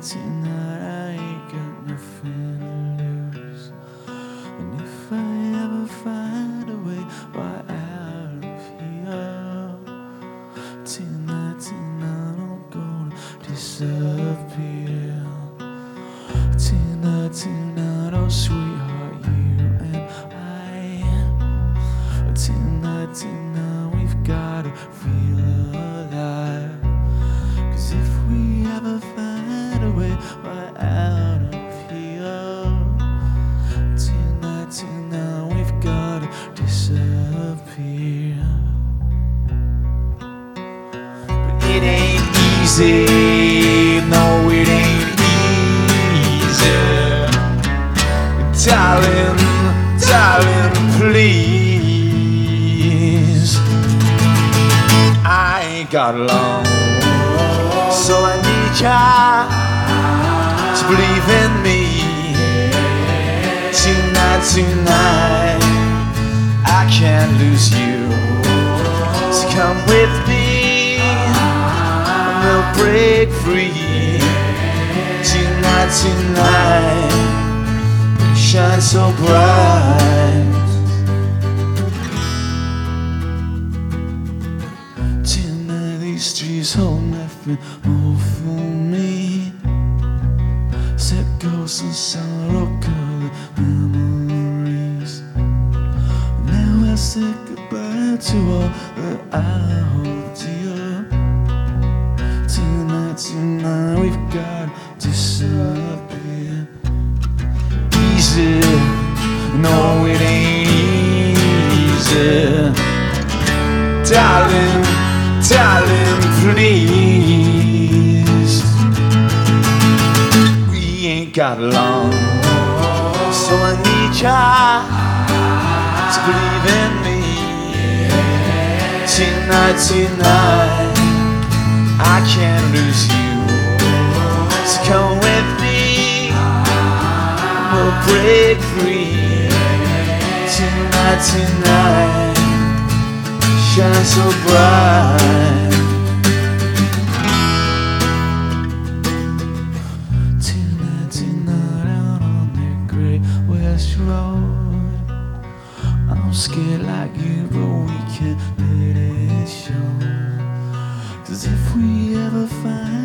tonight I ain't got nothing to lose. And if I ever find a way right out of here, tonight I'm gonna disappear. Tonight, oh sweetheart, you and I. Tonight, we've gotta feel alive. 'Cause if we ever find a way right out of here, tonight, we've gotta disappear. But it ain't easy, no it ain't easy. Darling, please. I ain't got long, so I need ya to believe in me. Tonight, I can't lose you. So come with me, and we'll break free. Tonight, shine so bright. Tonight, these streets hold nothing more for me. Set ghosts and sorrow-colored memories. Now I say goodbye to all that I hold dear. Tonight, we've got to disappear. Easy, no it ain't easy. Darling, please. We ain't got long, so I need ya to believe in me. Tonight, I can't lose you. So come with me, we'll break free. Tonight, shine so bright. Tonight out on that great West Road. I'm scared like you, but we can't let it show. 'Cause if we ever find